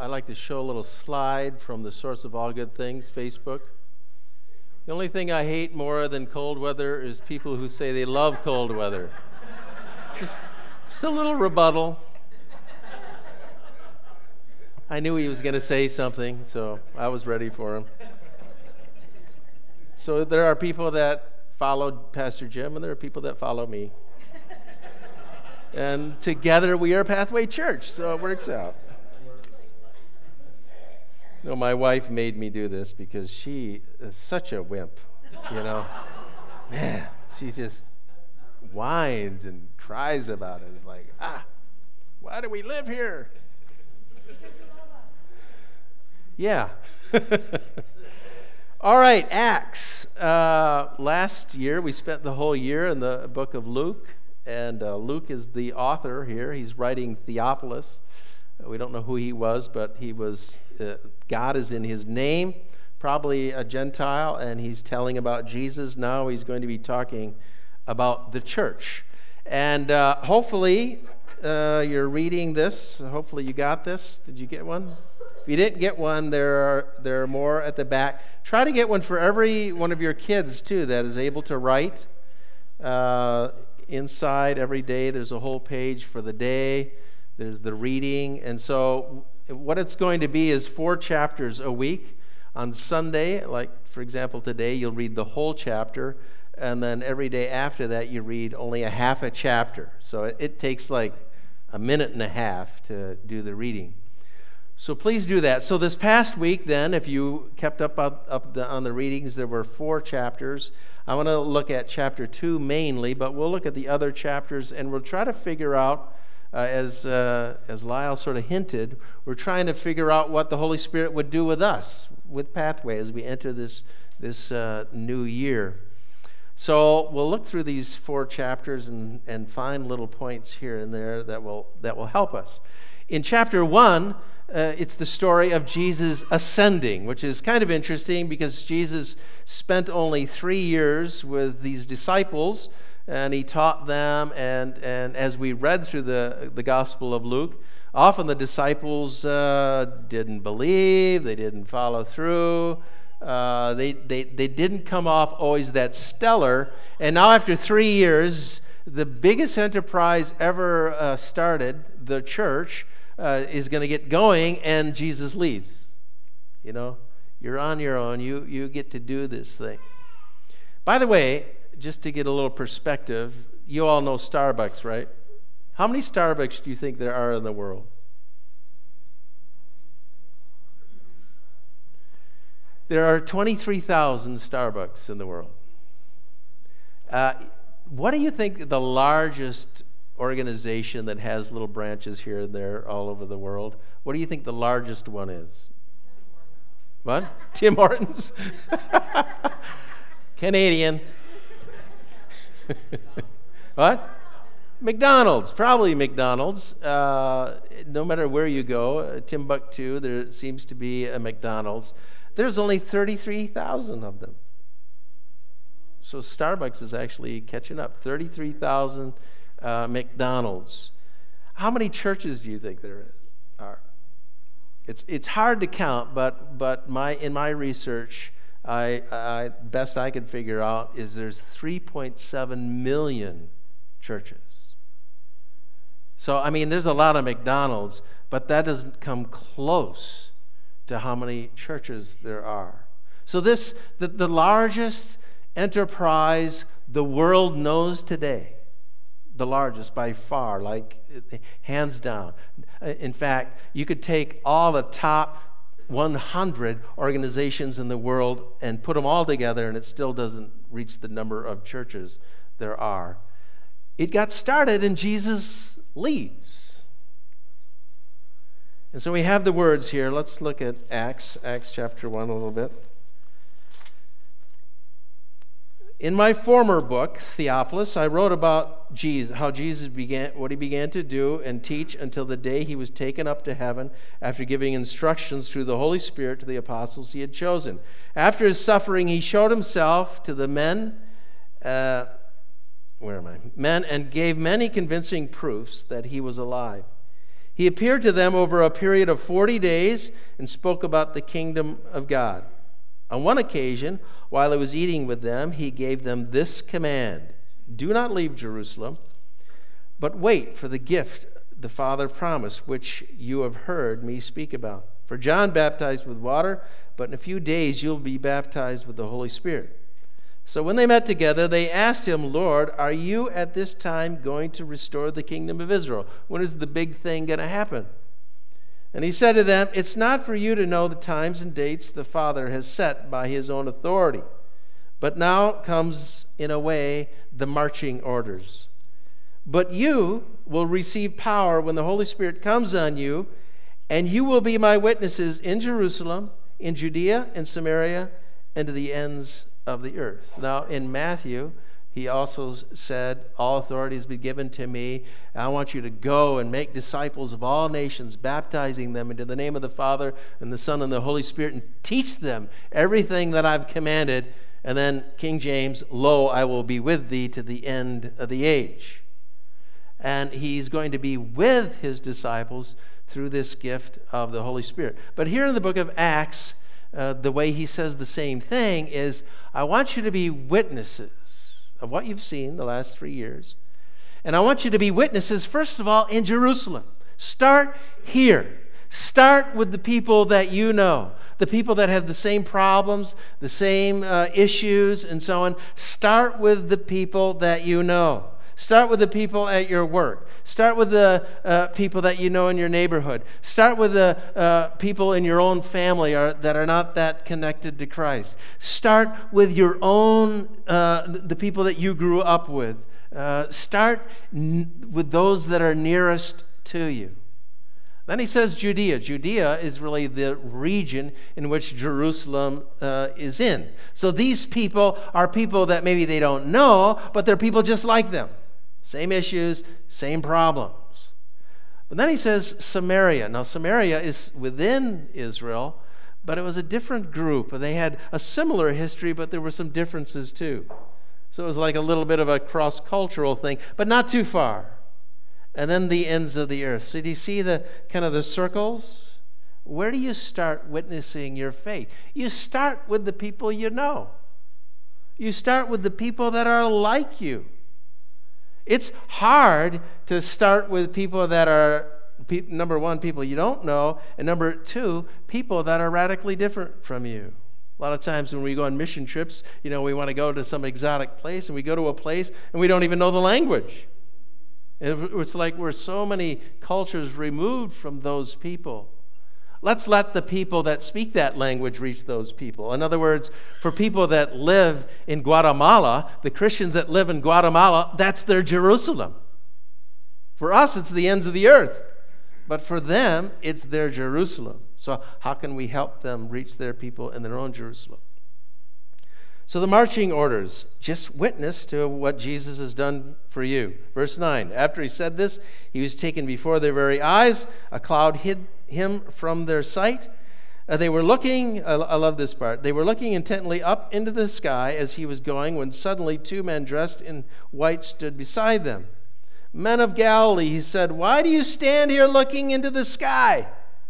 I like to show a little slide from the Source of All Good Things, Facebook. The only thing I hate more than cold weather is people who say they love cold weather. Just a little rebuttal. I knew he was going to say something, so I was ready for him. So there are people that followed Pastor Jim, and there are people that follow me. And together we are Pathway Church, so it works out. No, my wife made me do this because she is such a wimp, you know. Man, she just whines and cries about it. It's like, why do we live here? Yeah. All right, Acts. Last year, we spent the whole year in the book of Luke, and Luke is the author here. He's writing Theophilus. We don't know who he was, but he was, God is in his name, probably a Gentile, and he's telling about Jesus. Now he's going to be talking about the church. And hopefully you're reading this. Hopefully you got this. Did you get one? If you didn't get one, there are more at the back. Try to get one for every one of your kids, too, that is able to write. Inside every day, there's a whole page for the day. There's the reading. And so what it's going to be is 4 chapters a week. On Sunday, like, for example, today, you'll read the whole chapter. And then every day after that, you read only a half a chapter. So it takes like a minute and a half to do the reading. So please do that. So this past week, then, if you kept up on the readings, there were 4 chapters. I want to look at chapter 2 mainly, but we'll look at the other chapters, and we'll try to figure out, as Lyle sort of hinted, we're trying to figure out what the Holy Spirit would do with us, with Pathway, as we enter this new year. So we'll look through these 4 chapters and find little points here and there that will help us. In chapter 1, it's the story of Jesus ascending, which is kind of interesting because Jesus spent only 3 years with these disciples, and he taught them, and as we read through the Gospel of Luke, often the disciples didn't believe, they didn't follow through, they didn't come off always that stellar, and now after 3 years, the biggest enterprise ever started, the church, is going to get going, and Jesus leaves. You know, you're on your own. You get to do this thing. By the way, just to get a little perspective, you all know Starbucks, right? How many Starbucks do you think there are in the world? There are 23,000 Starbucks in the world. What do you think the largest organization that has little branches here and there all over the world, what do you think the largest one is? What? Tim Hortons? Canadian. What? McDonald's. Probably McDonald's. No matter where you go, Timbuktu, there seems to be a McDonald's. There's only 33,000 of them. So Starbucks is actually catching up. 33,000 McDonald's. How many churches do you think there are? It's hard to count, but in my research, best I could figure out is there's 3.7 million churches. So I mean, there's a lot of McDonald's, but that doesn't come close to how many churches there are. So the largest enterprise the world knows today. The largest by far, like hands down. In fact, you could take all the top 100 organizations in the world and put them all together, and it still doesn't reach the number of churches there are. It got started, and Jesus leaves. And so we have the words here. Let's look at Acts chapter 1 a little bit. In my former book, Theophilus, I wrote about Jesus, how Jesus what he began to do and teach until the day he was taken up to heaven after giving instructions through the Holy Spirit to the apostles he had chosen. After his suffering, he showed himself to the men and gave many convincing proofs that he was alive. He He appeared to them over a period of 40 days and spoke about the kingdom of God. On one occasion, while he was eating with them, he gave them this command: "Do not leave Jerusalem, but wait for the gift the Father promised, which you have heard me speak about. For John baptized with water, but in a few days you'll be baptized with the Holy Spirit." So when they met together, they asked him, "Lord, are you at this time going to restore the kingdom of Israel? When is the big thing going to happen?" And he said to them, "It's not for you to know the times and dates the Father has set by his own authority. But now comes, in a way, the marching orders. But you will receive power when the Holy Spirit comes on you, and you will be my witnesses in Jerusalem, in Judea and Samaria, and to the ends of the earth." Now, in Matthew, he also said, "All authority has been given to me. I want you to go and make disciples of all nations, baptizing them into the name of the Father and the Son and the Holy Spirit, and teach them everything that I've commanded." And then King James, "Lo, I will be with thee to the end of the age." And he's going to be with his disciples through this gift of the Holy Spirit. But here in the book of Acts, the way he says the same thing is, I want you to be witnesses of what you've seen the last 3 years. And I want you to be witnesses, first of all, in Jerusalem. Start here. Start with the people that you know, the people that have the same problems, the same issues, and so on. Start with the people that you know. Start with the people at your work. Start with the people that you know in your neighborhood. Start with the people in your own family that are not that connected to Christ. Start with your own, the people that you grew up with. Start with those that are nearest to you. Then he says Judea. Judea is really the region in which Jerusalem is in. So these people are people that maybe they don't know, but they're people just like them. Same issues, same problems. But then he says Samaria. Now Samaria is within Israel, but it was a different group. They had a similar history, but there were some differences too. So it was like a little bit of a cross-cultural thing, but not too far. And then the ends of the earth. So do you see the kind of the circles? Where do you start witnessing your faith? You start with the people you know. You start with the people that are like you. It's hard to start with people that are, number one, people you don't know, and number two, people that are radically different from you. A lot of times when we go on mission trips, we want to go to some exotic place, and we go to a place and we don't even know the language. It's like we're so many cultures removed from those people. Let's let the people that speak that language reach those people. In other words, for people that live in Guatemala, the Christians that live in Guatemala, that's their Jerusalem. For us, it's the ends of the earth. But for them, it's their Jerusalem. So how can we help them reach their people in their own Jerusalem? So the marching orders, just witness to what Jesus has done for you. Verse 9, after he said this, he was taken before their very eyes. A cloud hid him from their sight. They were looking, I love this part, they were looking intently up into the sky as he was going, when suddenly 2 men dressed in white stood beside them. "Men of Galilee," he said, "why do you stand here looking into the sky?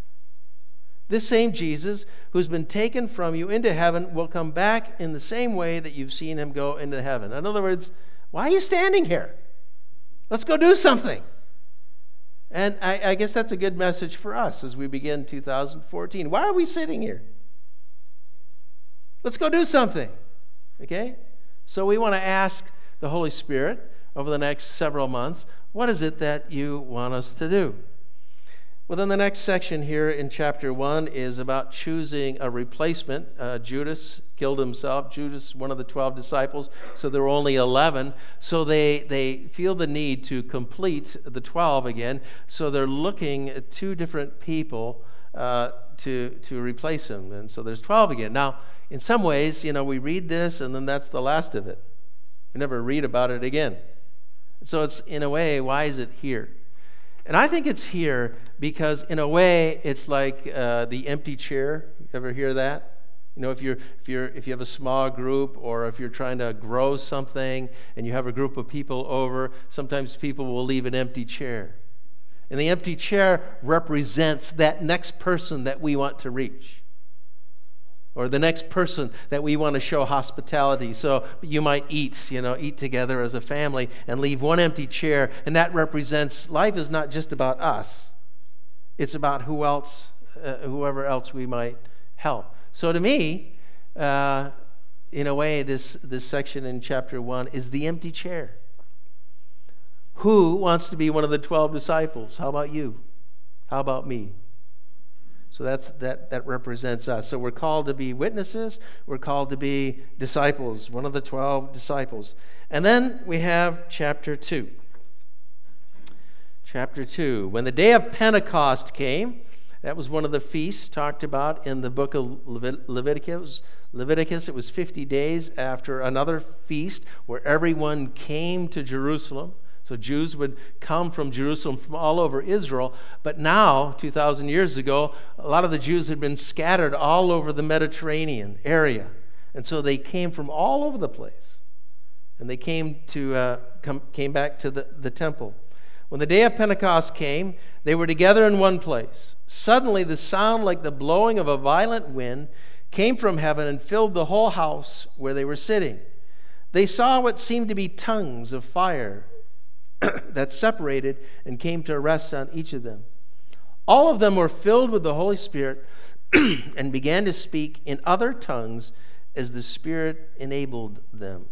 This same Jesus who's been taken from you into heaven will come back in the same way that you've seen him go into heaven." In other words, why are you standing here? Let's go do something. And I guess that's a good message for us as we begin 2014. Why are we sitting here? Let's go do something. Okay? So we want to ask the Holy Spirit over the next several months, what is it that you want us to do? Well, then the next section here in chapter 1 is about choosing a replacement. Judas killed himself. Judas, one of the 12 disciples, so there were only 11. So they feel the need to complete the 12 again. So they're looking at 2 different people to replace him. And so there's 12 again. Now, in some ways, we read this and then that's the last of it. We never read about it again. So it's, in a way, why is it here? And I think it's here because, in a way, it's like the empty chair. You ever hear that? If you have a small group, or if you're trying to grow something and you have a group of people over, sometimes people will leave an empty chair. And the empty chair represents that next person that we want to reach, or the next person that we want to show hospitality. So you might eat together as a family and leave one empty chair, and that represents life is not just about us. It's about whoever else we might help. So to me, in a way, this section in chapter 1 is the empty chair. Who wants to be one of the 12 disciples? How about you? How about me? So that represents us. So we're called to be witnesses. We're called to be disciples, one of the 12 disciples. And then we have chapter 2. Chapter 2. When the day of Pentecost came, that was one of the feasts talked about in the book of Leviticus. It was 50 days after another feast where everyone came to Jerusalem. So Jews would come from Jerusalem from all over Israel. But now, 2,000 years ago, a lot of the Jews had been scattered all over the Mediterranean area. And so they came from all over the place. And they came back to the temple. When the day of Pentecost came, they were together in one place. Suddenly the sound like the blowing of a violent wind came from heaven and filled the whole house where they were sitting. They saw what seemed to be tongues of fire that separated and came to rest on each of them. All of them were filled with the Holy Spirit and began to speak in other tongues as the Spirit enabled them.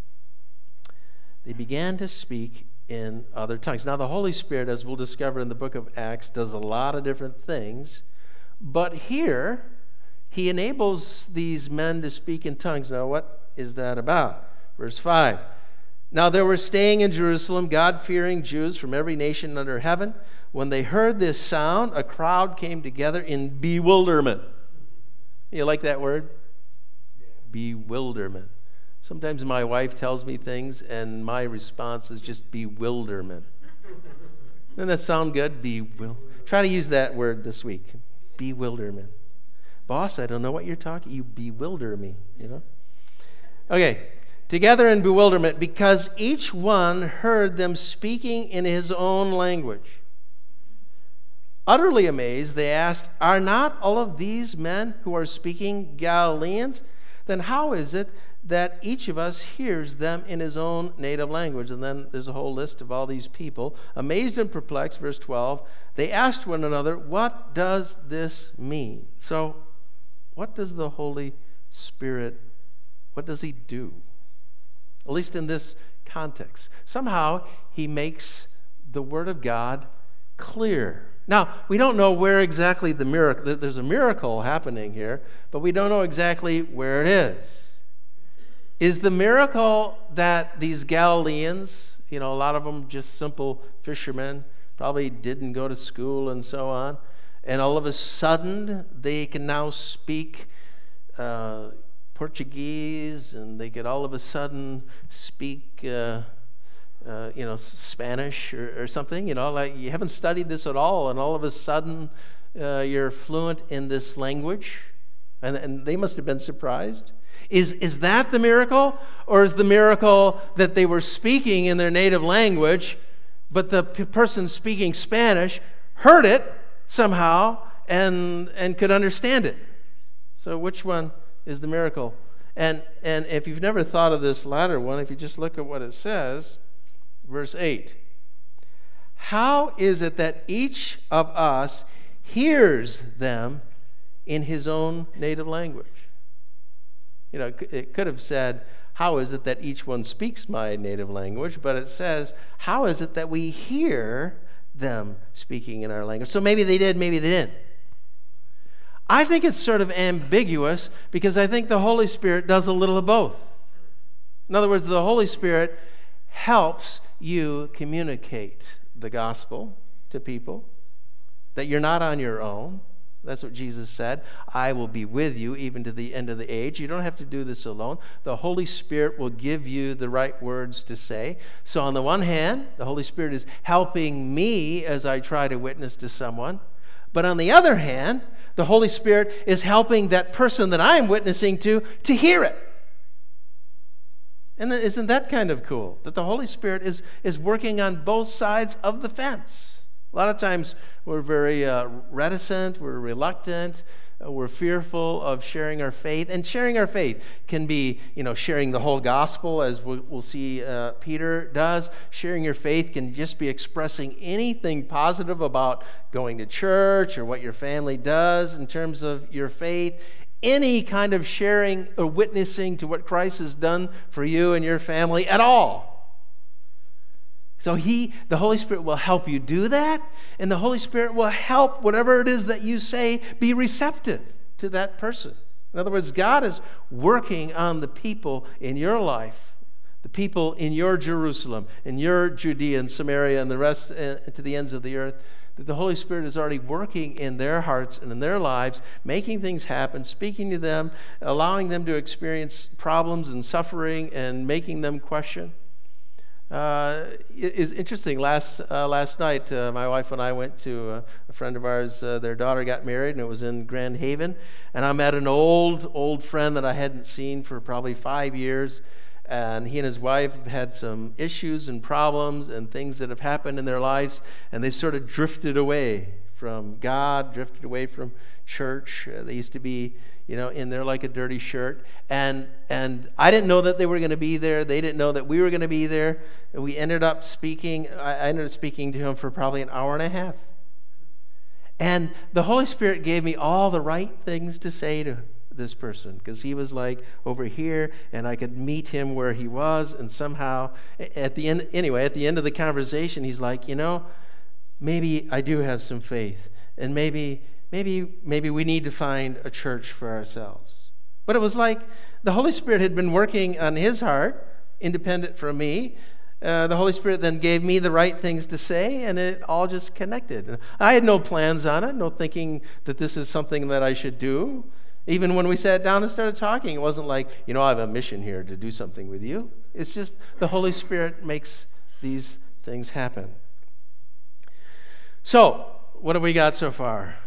They began to speak in other tongues. Now, the Holy Spirit, as we'll discover in the book of Acts, does a lot of different things. But here, he enables these men to speak in tongues. Now, what is that about? Verse 5. Now there were staying in Jerusalem God-fearing Jews from every nation under heaven. When they heard this sound, a crowd came together in bewilderment. You like that word? Yeah. Bewilderment. Sometimes my wife tells me things and my response is just bewilderment. Doesn't that sound good? Try to use that word this week. Bewilderment. Boss, I don't know what you're talking. You bewilder me, Okay. Together in bewilderment, because each one heard them speaking in his own language. Utterly amazed, they asked, "Are not all of these men who are speaking Galileans? Then how is it that each of us hears them in his own native language?" And then there's a whole list of all these people. Amazed and perplexed, verse 12, they asked one another, "What does this mean?" So, what does the Holy Spirit, what does he do? At least in this context. Somehow, he makes the Word of God clear. Now, we don't know where exactly the miracle, there's a miracle happening here, but we don't know exactly where it is. Is the miracle that these Galileans, a lot of them just simple fishermen, probably didn't go to school and so on, and all of a sudden they can now speak Portuguese, and they could all of a sudden speak, Spanish or something, like you haven't studied this at all, and all of a sudden you're fluent in this language, and they must have been surprised. Is that the miracle, or is the miracle that they were speaking in their native language, but the person speaking Spanish heard it somehow and could understand it? So which one is the miracle? And if you've never thought of this latter one, if you just look at what it says, verse 8. How is it that each of us hears them in his own native language? It could have said, how is it that each one speaks my native language? But it says, how is it that we hear them speaking in our language? So maybe they did, maybe they didn't. I think it's sort of ambiguous because I think the Holy Spirit does a little of both. In other words, the Holy Spirit helps you communicate the gospel to people, that you're not on your own. That's what Jesus said. I will be with you even to the end of the age. You don't have to do this alone. The Holy Spirit will give you the right words to say. So on the one hand, the Holy Spirit is helping me as I try to witness to someone. But on the other hand, the Holy Spirit is helping that person that I am witnessing to hear it. And isn't that kind of cool? That the Holy Spirit is working on both sides of the fence. A lot of times we're very reticent, we're reluctant, we're fearful of sharing our faith. And sharing our faith can be, sharing the whole gospel, as we'll see Peter does. Sharing your faith can just be expressing anything positive about going to church or what your family does in terms of your faith. Any kind of sharing or witnessing to what Christ has done for you and your family at all. So the Holy Spirit will help you do that, and the Holy Spirit will help whatever it is that you say be receptive to that person. In other words, God is working on the people in your life, the people in your Jerusalem, in your Judea and Samaria and the rest to the ends of the earth, that the Holy Spirit is already working in their hearts and in their lives, making things happen, speaking to them, allowing them to experience problems and suffering and making them question. It's interesting. Last night, my wife and I went to a friend of ours. Their daughter got married, and it was in Grand Haven. And I met an old friend that I hadn't seen for probably 5 years. And he and his wife have had some issues and problems and things that have happened in their lives, and they've sort of drifted away from God, drifted away from church. They used to be, in there like a dirty shirt. And I didn't know that they were going to be there. They didn't know that we were going to be there. And we ended up speaking. I ended up speaking to him for probably an hour and a half. And the Holy Spirit gave me all the right things to say to this person, because he was like over here, and I could meet him where he was. And somehow, at the end of the conversation, he's like, maybe I do have some faith, and maybe we need to find a church for ourselves. But it was like the Holy Spirit had been working on his heart, independent from me. The Holy Spirit then gave me the right things to say, and it all just connected. I had no plans on it, no thinking that this is something that I should do. Even when we sat down and started talking, it wasn't like, I have a mission here to do something with you. It's just the Holy Spirit makes these things happen. So, what have we got so far?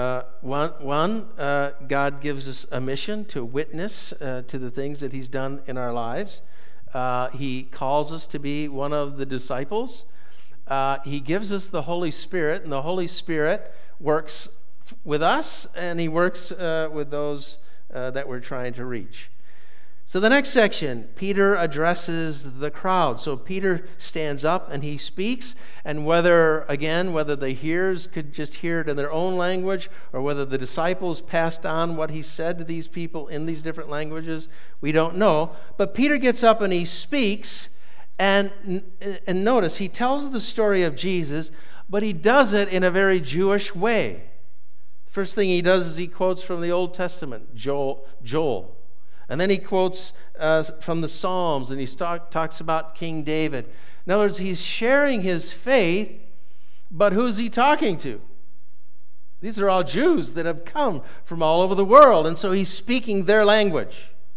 One, God gives us a mission to witness to the things that he's done in our lives. He calls us to be one of the disciples. He gives us the Holy Spirit, and the Holy Spirit works with us, and he works with those that we're trying to reach. So the next section, Peter addresses the crowd. So Peter stands up and he speaks, and whether the hearers could just hear it in their own language, or whether the disciples passed on what he said to these people in these different languages, we don't know. But Peter gets up and he speaks, and notice, he tells the story of Jesus, but he does it in a very Jewish way. First thing he does is he quotes from the Old Testament, Joel. And then he quotes from the Psalms, and he talks about King David. In other words, he's sharing his faith, but who's he talking to? These are all Jews that have come from all over the world, and so he's speaking their language.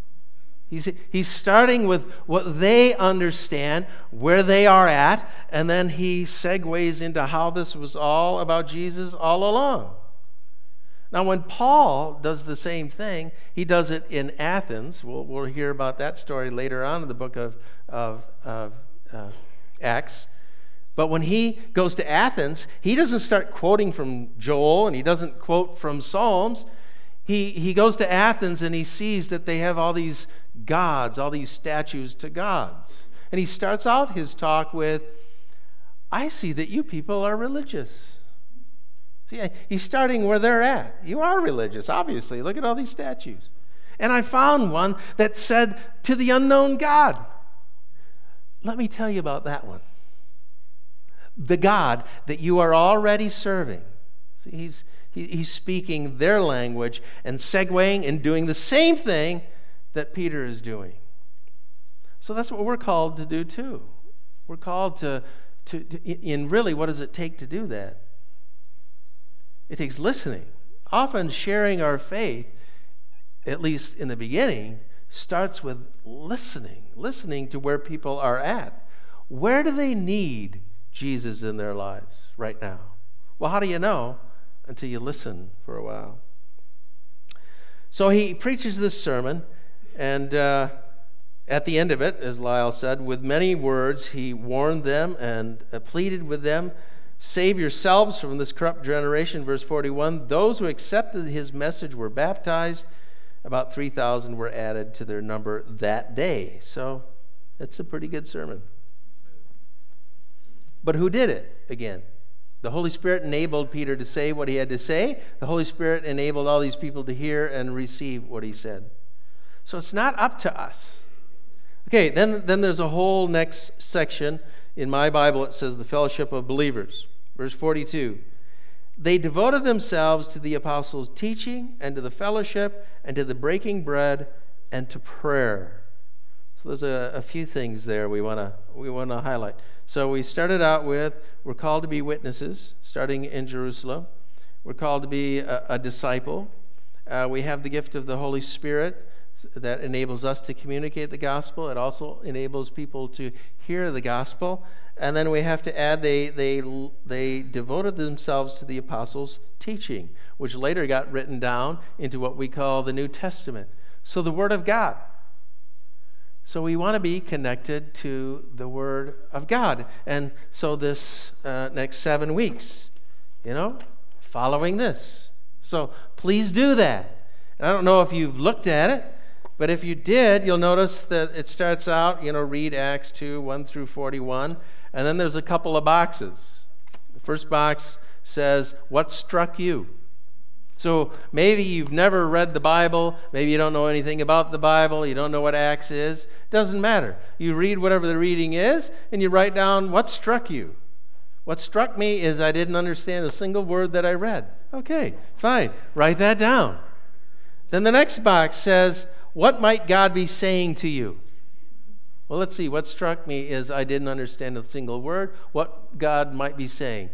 He's starting with what they understand, where they are at, and then he segues into how this was all about Jesus all along. Now, when Paul does the same thing, he does it in Athens. We'll hear about that story later on in the book of Acts. But when he goes to Athens, he doesn't start quoting from Joel, and he doesn't quote from Psalms. He goes to Athens, and he sees that they have all these gods, all these statues to gods. And he starts out his talk with, I see that you people are religious. See, he's starting where they're at. You are religious, obviously. Look at all these statues. And I found one that said, to the unknown God. Let me tell you about that one. The God that you are already serving. See, he's speaking their language and segueing and doing the same thing that Peter is doing. So that's what we're called to do too. We're called to in really, what does it take to do that? It takes listening. Often sharing our faith, at least in the beginning, starts with listening to where people are at. Where do they need Jesus in their lives right now? Well, how do you know? Until you listen for a while. So he preaches this sermon, and at the end of it, as Lyle said, with many words he warned them and pleaded with them, Save yourselves from this corrupt generation. Verse 41, those who accepted his message were baptized. About 3,000 were added to their number that day. So that's a pretty good sermon. But who did it again? The Holy Spirit enabled Peter to say what he had to say. The Holy Spirit enabled all these people to hear and receive what he said. So it's not up to us. Okay, then there's a whole next section. In my Bible, it says the fellowship of believers. Verse 42, they devoted themselves to the apostles' teaching and to the fellowship and to the breaking bread and to prayer. So there's a few things there we want to highlight. So we started out with, we're called to be witnesses, starting in Jerusalem. We're called to be a disciple. We have the gift of the Holy Spirit that enables us to communicate the gospel. It also enables people to hear the gospel. And then we have to add, they devoted themselves to the apostles' teaching, which later got written down into what we call the New Testament. So the Word of God. So we want to be connected to the Word of God. And so this next 7 weeks, following this. So please do that. And I don't know if you've looked at it, but if you did, you'll notice that it starts out, read Acts 2, 1 through 41, and then there's a couple of boxes. The first box says, what struck you? So maybe you've never read the Bible, maybe you don't know anything about the Bible, you don't know what Acts is. Doesn't matter. You read whatever the reading is, and you write down what struck you. What struck me is I didn't understand a single word that I read. Okay, fine. Write that down. Then the next box says, what might God be saying to you? Well, let's see. What struck me is I didn't understand a single word. What God might be saying.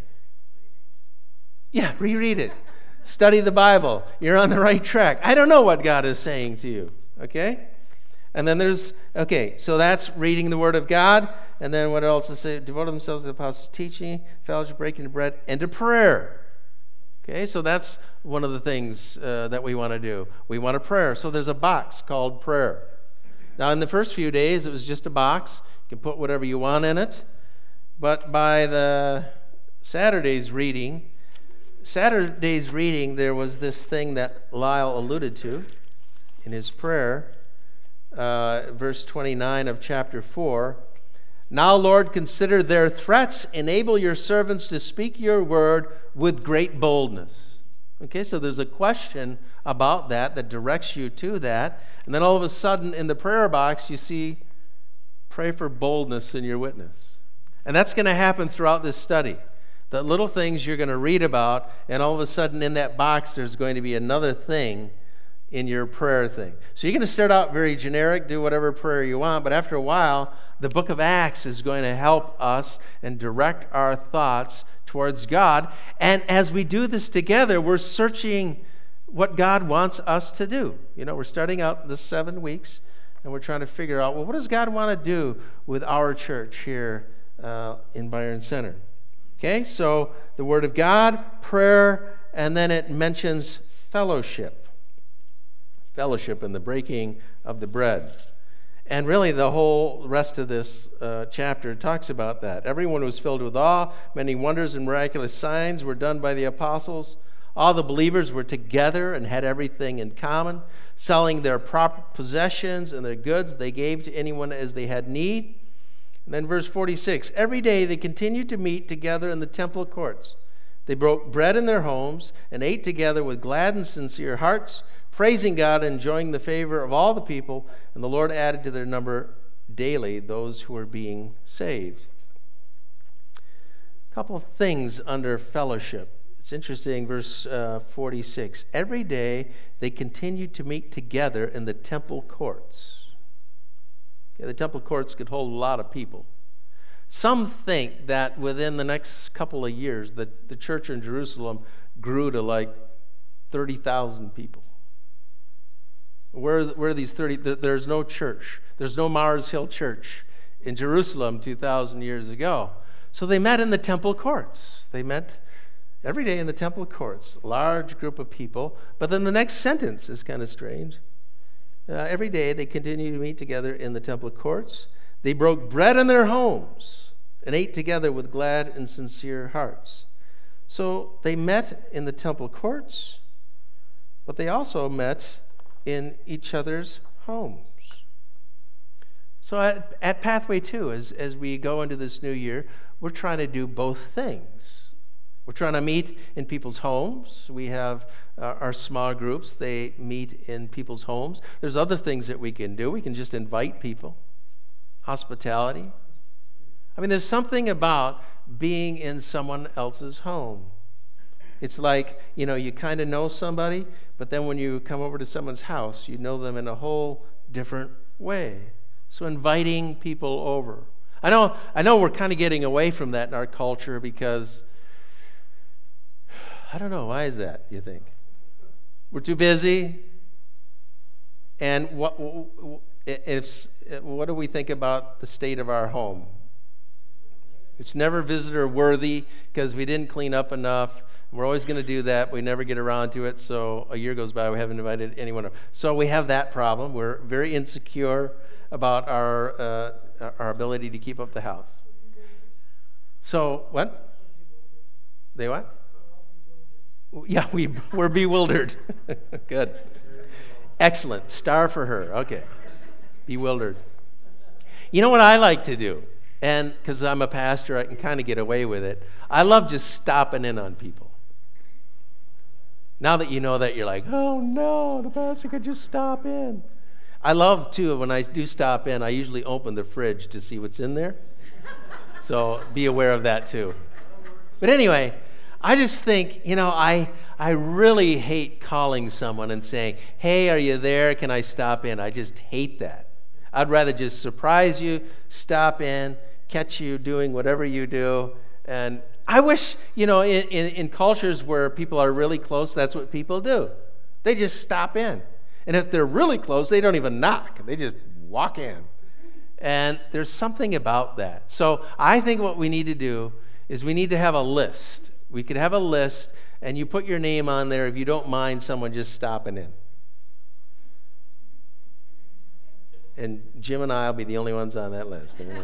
Yeah, reread it. Study the Bible. You're on the right track. I don't know what God is saying to you. Okay? And then so that's reading the Word of God. And then what else is it? Devote themselves to the apostles' teaching, fellowship, breaking the bread, and to prayer. Okay, so that's one of the things that we want to do. We want a prayer. So there's a box called prayer. Now, in the first few days, it was just a box. You can put whatever you want in it. But by the Saturday's reading, there was this thing that Lyle alluded to in his prayer, verse 29 of chapter 4. Now, Lord, consider their threats. Enable your servants to speak your word with great boldness. Okay, so there's a question about that directs you to that. And then all of a sudden in the prayer box, you see, pray for boldness in your witness. And that's going to happen throughout this study. The little things you're going to read about, and all of a sudden in that box, there's going to be another thing in your prayer thing. So you're going to start out very generic, do whatever prayer you want, but after a while, the book of Acts is going to help us and direct our thoughts towards God. And as we do this together, we're searching what God wants us to do. We're starting out this 7 weeks, and we're trying to figure out, well, what does God want to do with our church here in Byron Center? Okay, so the Word of God, prayer, and then it mentions fellowship. Fellowship and the breaking of the bread. And really the whole rest of this chapter talks about that. Everyone was filled with awe. Many wonders and miraculous signs were done by the apostles. All the believers were together and had everything in common. Selling their proper possessions and their goods, they gave to anyone as they had need. And then verse 46, every day they continued to meet together in the temple courts. They broke bread in their homes and ate together with glad and sincere hearts, praising God and enjoying the favor of all the people. And the Lord added to their number daily those who were being saved. A couple of things under fellowship. It's interesting, verse 46. Every day they continued to meet together in the temple courts. Okay, the temple courts could hold a lot of people. Some think that within the next couple of years, the church in Jerusalem grew to like 30,000 people. Where are these 30? There's no church. There's no Mars Hill Church in Jerusalem 2,000 years ago. So they met in the temple courts. They met every day in the temple courts, a large group of people. But then the next sentence is kind of strange. Every day they continued to meet together in the temple courts. They broke bread in their homes. and ate together with glad and sincere hearts. So they met in the temple courts, but they also met in each other's homes. So at Pathway 2, as we go into this new year, we're trying to do both things. We're trying to meet in people's homes. We have our small groups. They meet in people's homes. There's other things that we can do. We can just invite people. Hospitality. I mean, there's something about being in someone else's home. It's like, you kind of know somebody, but then when you come over to someone's house, you know them in a whole different way. So inviting people over. I know we're kind of getting away from that in our culture because, I don't know, why is that, you think? We're too busy? And what do we think about the state of our home? It's never visitor worthy because we didn't clean up enough. We're always going to do that. We never get around to it. So a year goes by, we haven't invited anyone up. So we have that problem. We're very insecure about our ability to keep up the house. So what? They what? Yeah, we're bewildered. Good. Excellent. Star for her. Okay. Bewildered. You know what I like to do? And because I'm a pastor, I can kind of get away with it. I love just stopping in on people. Now that you know that, you're like, oh no, the pastor could just stop in. I love, too, when I do stop in, I usually open the fridge to see what's in there. So be aware of that, too. But anyway, I just think, I really hate calling someone and saying, hey, are you there? Can I stop in? I just hate that. I'd rather just surprise you, stop in, catch you doing whatever you do. And I wish, in cultures where people are really close, that's what people do. They just stop in. And if they're really close, they don't even knock. They just walk in. And there's something about that. So I think what we need to do is we need to have a list. We could have a list, and you put your name on there if you don't mind someone just stopping in. And Jim and I will be the only ones on that list. Okay.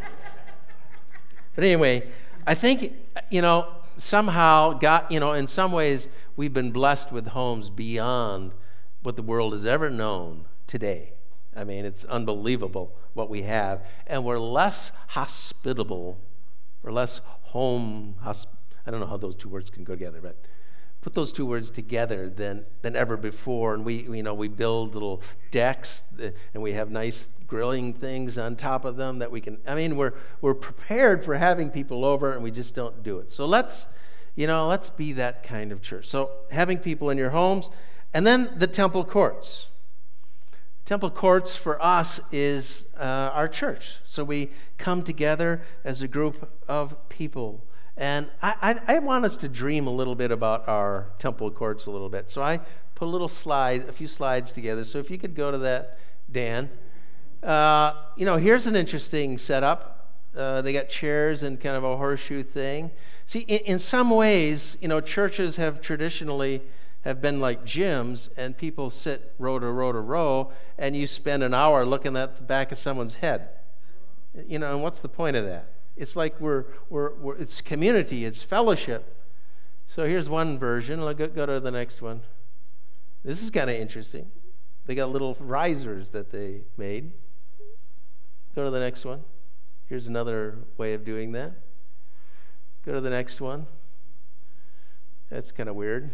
But anyway, I think, somehow God, in some ways, we've been blessed with homes beyond what the world has ever known today. I mean, it's unbelievable what we have. And we're less hospitable, or less I don't know how those two words can go together, but put those two words together than ever before. And we build little decks, and we have nice grilling things on top of them that we can, we're prepared for having people over, and we just don't do it. So let's be that kind of church. So having people in your homes. And then the temple courts. Temple courts for us is our church. So we come together as a group of people. And I want us to dream a little bit about our temple courts a little bit. So I put a few slides together. So if you could go to that, Dan. Here's an interesting setup. They got chairs and kind of a horseshoe thing. See, in some ways, churches have traditionally have been like gyms, and people sit row to row to row, and you spend an hour looking at the back of someone's head. And what's the point of that? It's like it's community, it's fellowship. So here's one version. Go to the next one. This is kind of interesting. They got little risers that they made. Go to the next one. Here's another way of doing that. Go to the next one. That's kind of weird.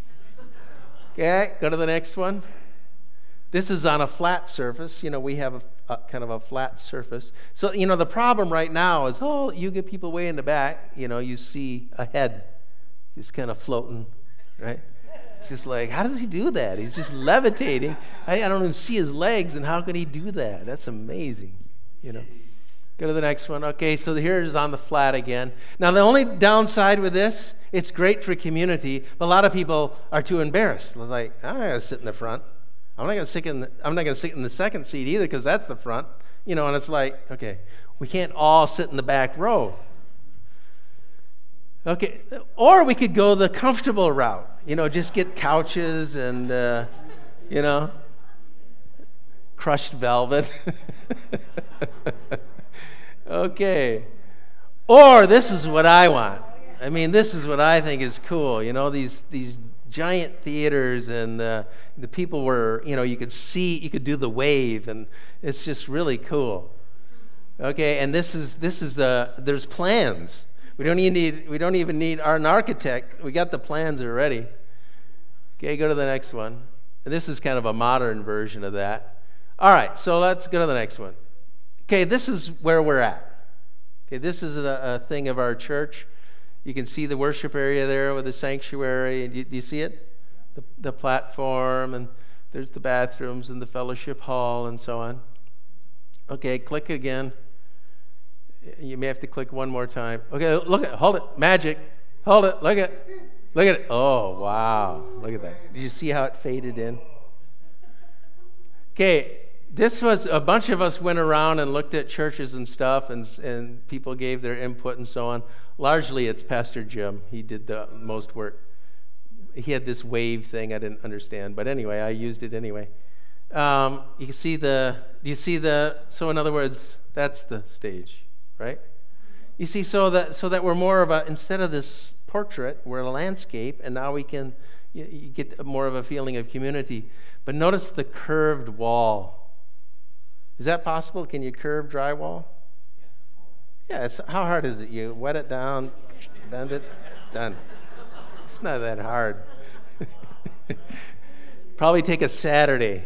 Okay, go to the next one. This is on a flat surface. We have a kind of a flat surface. So, the problem right now is, you get people way in the back, you see a head just kind of floating, right? It's just like, how does he do that? He's just levitating. I don't even see his legs, and how can he do that? That's amazing, Go to the next one. Okay, so here it is on the flat again. Now, the only downside with this, it's great for community, but a lot of people are too embarrassed. It's like, I'm not going to sit in the front. I'm not going to sit in the second seat either, because that's the front. And it's like, okay, we can't all sit in the back row. Okay, or we could go the comfortable route. Just get couches and, crushed velvet. Okay. Or this is what I want. I mean, this is what I think is cool. You know, these giant theaters, and the people were, you know, you could see, you could do the wave, and it's just really cool. Okay, and this is there's plans. We don't even need an architect. We got the plans already. Okay, go to the next one. This is kind of a modern version of that. All right, so let's go to the next one. Okay, this is where we're at. Okay, this is a thing of our church. You can see the worship area there with the sanctuary. Do you see it? The platform, and there's the bathrooms and the fellowship hall and so on. Okay, click again. You may have to click one more time. Okay, hold it, magic. Hold it, look at it. Oh, wow, look at that. Did you see how it faded in? Okay, this was, a bunch of us went around and looked at churches and stuff, and people gave their input and so on. Largely, it's Pastor Jim. He did the most work. He had this wave thing I didn't understand, but anyway, I used it anyway. You can see so in other words, that's the stage, right? You see, so that we're more of instead of this portrait, we're a landscape, and now we can, you get more of a feeling of community. But notice the curved wall. Is that possible? Can you curve drywall? Yeah, how hard is it? You wet it down, bend it, done. It's not that hard. Probably take a Saturday.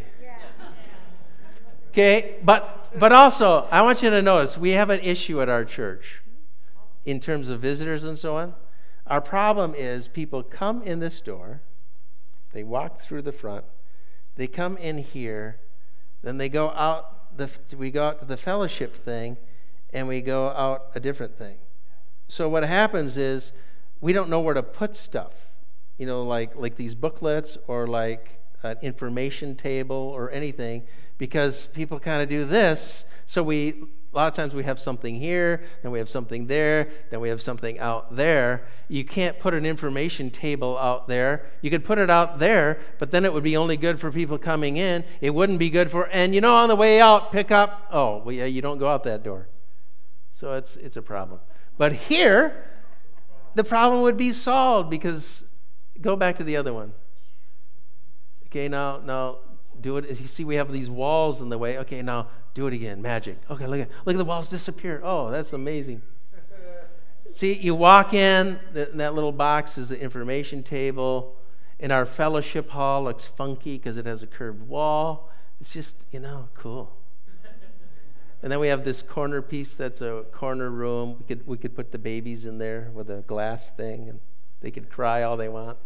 Okay, but also, I want you to notice, we have an issue at our church in terms of visitors and so on. Our problem is people come in this door, they walk through the front, they come in here, then they go out, we go out to the fellowship thing, and we go out a different thing. So what happens is we don't know where to put stuff, you know, like these booklets or like an information table or anything, because people kind of do this. So a lot of times we have something here, then we have something there, then we have something out there. You can't put an information table out there. You could put it out there, but then it would be only good for people coming in. It wouldn't be good and on the way out, pick up, yeah, you don't go out that door. So it's a problem. But here, the problem would be solved, because go back to the other one. Okay, now do it. You see, we have these walls in the way. Okay, now do it again. Magic. Okay, look at the walls disappear. Oh, that's amazing. See, you walk in, that little box is the information table. And our fellowship hall looks funky because it has a curved wall. It's just, cool. And then we have this corner piece that's a corner room. We could put the babies in there with a glass thing, and they could cry all they want.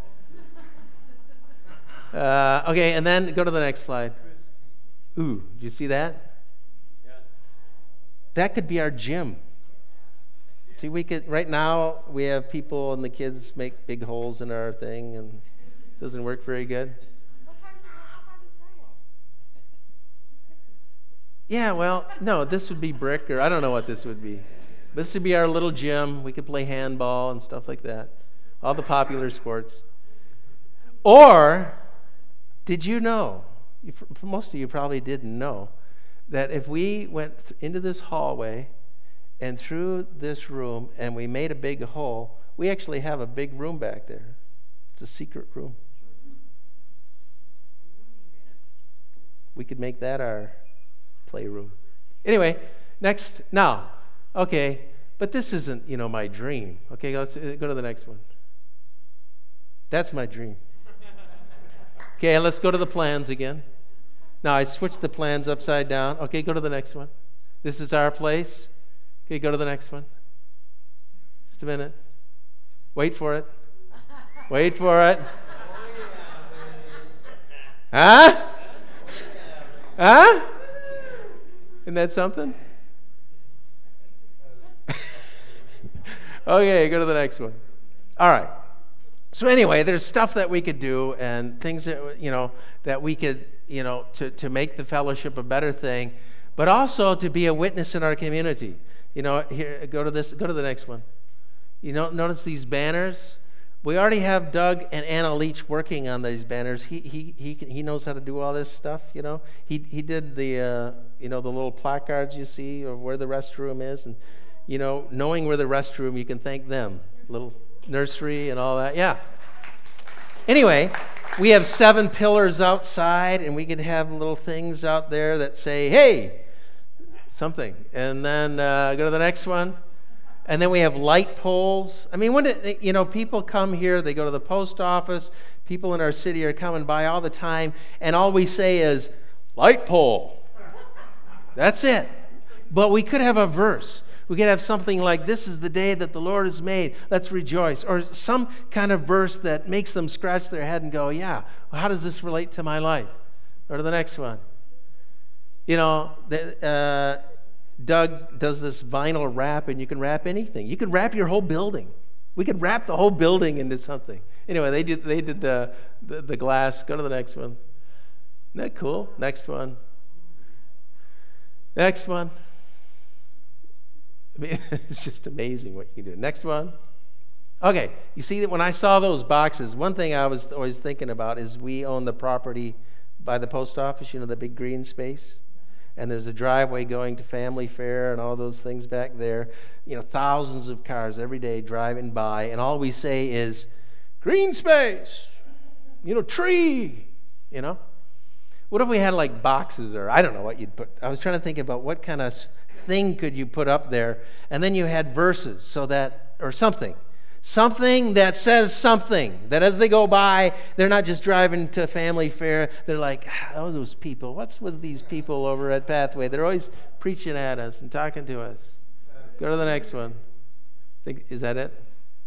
Okay, and then go to the next slide. Ooh, did you see that? Yeah. That could be our gym. See, right now we have people and the kids make big holes in our thing, and it doesn't work very good. Yeah, well, no, this would be brick, or I don't know what this would be. This would be our little gym. We could play handball and stuff like that. All the popular sports. Or, did you know, most of you probably didn't know, that if we went into this hallway and through this room and we made a big hole, we actually have a big room back there. It's a secret room. We could make that our playroom. Anyway, next. Now, okay, but this isn't, my dream. Okay, let's go to the next one. That's my dream. Okay, let's go to the plans again. Now, I switched the plans upside down. Okay, go to the next one. This is our place. Okay, go to the next one. Just a minute. Wait for it. Wait for it. Huh? Huh? Isn't that something? Okay, go to the next one. All right. So anyway, there's stuff that we could do and things that, that we could, to make the fellowship a better thing, but also to be a witness in our community. Here, go to the next one. Notice these banners? We already have Doug and Anna Leach working on these banners. He knows how to do all this stuff, He did the, the little placards you see, or where the restroom is, and knowing where the restroom, you can thank them. Little nursery and all that. Yeah. Anyway, we have 7 pillars outside, and we could have little things out there that say, hey, something. And then go to the next one. And then we have light poles. I mean, people come here, they go to the post office. People in our city are coming by all the time, and all we say is, light pole. That's it. But we could have a verse. We could have something like, this is the day that the Lord has made. Let's rejoice. Or some kind of verse that makes them scratch their head and go, yeah, well, how does this relate to my life? Or to the next one. Doug does this vinyl wrap, and you can wrap anything. You can wrap your whole building. We could wrap the whole building into something. Anyway, they did the glass. Go to the next one. Isn't that cool? Next one. Next one. I mean, it's just amazing what you can do. Next one. Okay, you see that when I saw those boxes, one thing I was always thinking about is we own the property by the post office, the big green space. And there's a driveway going to Family Fair and all those things back there. Thousands of cars every day driving by, and all we say is, green space, tree, What if we had like boxes, or I don't know what you'd put. I was trying to think about what kind of thing could you put up there, and then you had verses or something that says something, that as they go by, they're not just driving to Family Fair, they're like, those people, what's with these people over at Pathway? They're always preaching at us and talking to us. Go to the next one. Is that it?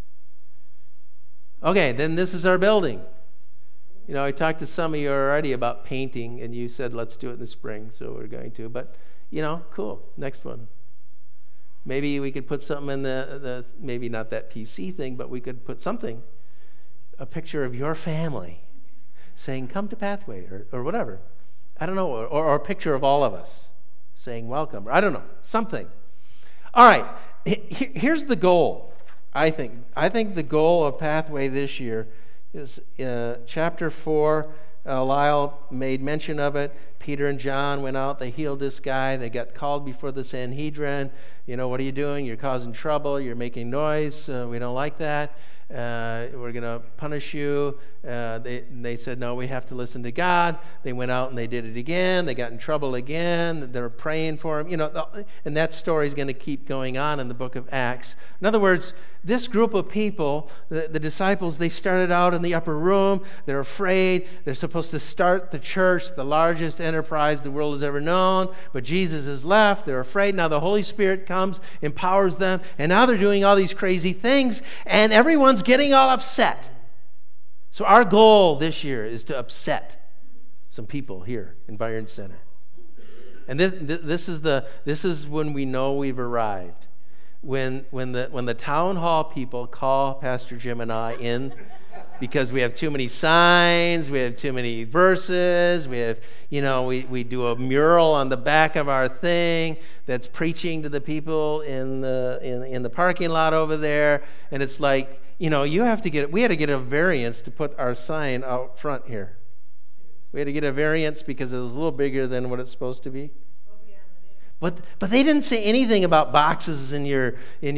Okay, then this is our building. I talked to some of you already about painting, and you said, let's do it in the spring, so we're going to. But, cool. Next one. Maybe we could put something in the maybe not that PC thing, but we could put something, a picture of your family saying, come to Pathway, or whatever. I don't know, or a picture of all of us saying welcome. Or I don't know, something. All right, here's the goal, I think. I think the goal of Pathway this year is chapter 4. Lyle made mention of it. Peter and John went out. They healed this guy. They got called before the Sanhedrin. What are you doing? You're causing trouble. You're making noise. We don't like that. We're going to punish you. They said, no, we have to listen to God. They went out and they did it again. They got in trouble again. They were praying for him. And that story is going to keep going on in the book of Acts. In other words, this group of people, the disciples, they started out in the upper room. They're afraid. They're supposed to start the church, the largest enterprise the world has ever known. But Jesus has left. They're afraid. Now the Holy Spirit comes, empowers them, and now they're doing all these crazy things, and everyone's getting all upset. So our goal this year is to upset some people here in Byron Center. And this is when we know we've arrived. When the town hall people call Pastor Jim and I in because we have too many signs, we have too many verses, we have, we do a mural on the back of our thing that's preaching to the people in the parking lot over there, and it's like, we had to get a variance to put our sign out front here. We had to get a variance because it was a little bigger than what it's supposed to be. But they didn't say anything about boxes in your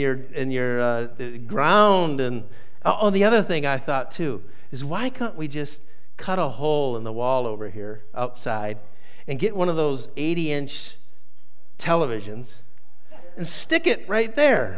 ground. And the other thing I thought too is, why can't we just cut a hole in the wall over here outside and get one of those 80-inch televisions and stick it right there?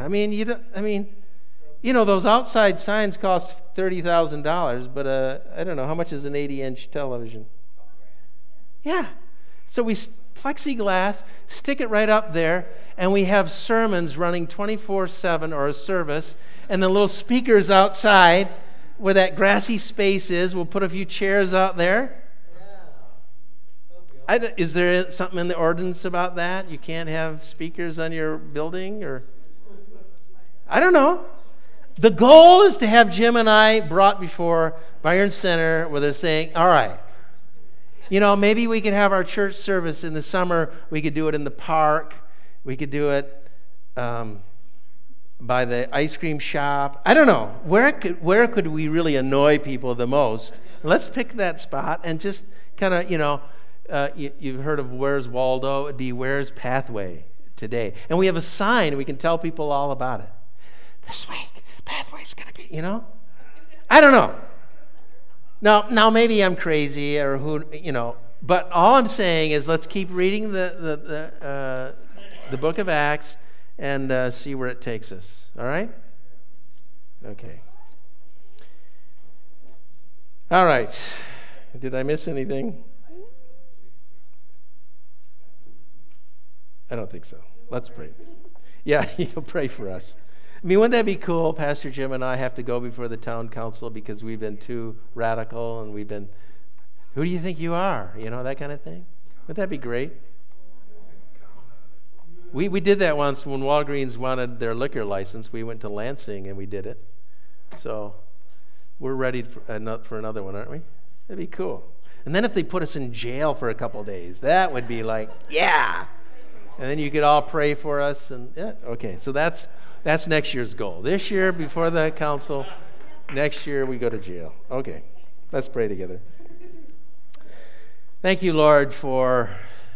Those outside signs cost $30,000, but I don't know, how much is an 80-inch television? Yeah. So we plexiglass, stick it right up there, and we have sermons running 24/7, or a service, and the little speakers outside where that grassy space is. We'll put a few chairs out there. Is there something in the ordinance about that? You can't have speakers on your building, or I don't know. The goal is to have Jim and I brought before Byron Center where they're saying, all right, maybe we could have our church service in the summer. We could do it in the park. We could do it by the ice cream shop. I don't know. Where could we really annoy people the most? Let's pick that spot and just kind of, you've heard of Where's Waldo? It'd be Where's Pathway? today. And we have a sign. We can tell people all about it. This week, Pathway's going to be, I don't know. Now maybe I'm crazy or who, but all I'm saying is let's keep reading the book of Acts and see where it takes us. All right? Okay. All right. Did I miss anything? I don't think so. Let's pray. Yeah, you'll pray for us. I mean, wouldn't that be cool? Pastor Jim and I have to go before the town council because we've been too radical and we've been, who do you think you are? That kind of thing. Wouldn't that be great? We did that once when Walgreens wanted their liquor license. We went to Lansing and we did it. So we're ready for another one, aren't we? That'd be cool. And then if they put us in jail for a couple days, that would be like, yeah. And then you could all pray for us. And yeah, okay. So that's next year's goal. This year, before the council, next year we go to jail. Okay. Let's pray together. Thank you, Lord, for,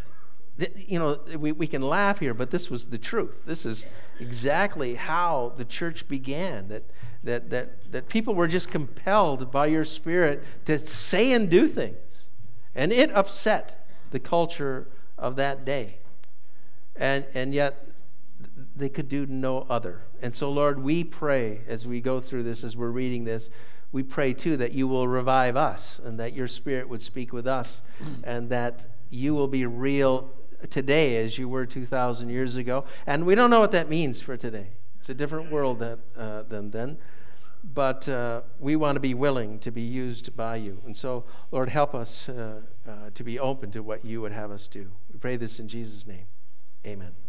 we can laugh here, but this was the truth. This is exactly how the church began, that people were just compelled by your Spirit to say and do things. And it upset the culture of that day. And yet they could do no other. And so, Lord, we pray as we go through this, as we're reading this, we pray too that you will revive us and that your Spirit would speak with us and that you will be real today as you were 2,000 years ago. And we don't know what that means for today. It's a different world than then. But we want to be willing to be used by you. And so, Lord, help us to be open to what you would have us do. We pray this in Jesus' name. Amen.